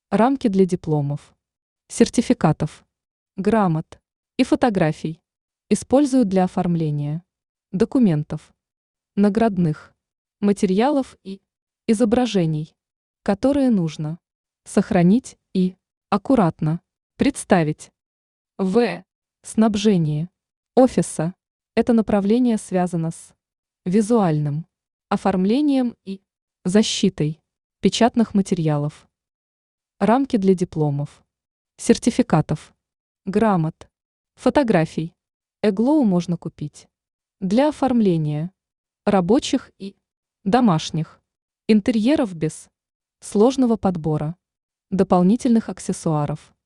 рамки для дипломов, сертификатов, грамот и фотографий используют для оформления документов, наградных материалов и изображений, которые нужно сохранить и аккуратно представить. Снабжение офиса. Это направление связано с визуальным оформлением и защитой печатных материалов. Рамки для дипломов, сертификатов, грамот, фотографий. Эглоу можно купить для оформления рабочих и домашних интерьеров без сложного подбора дополнительных аксессуаров.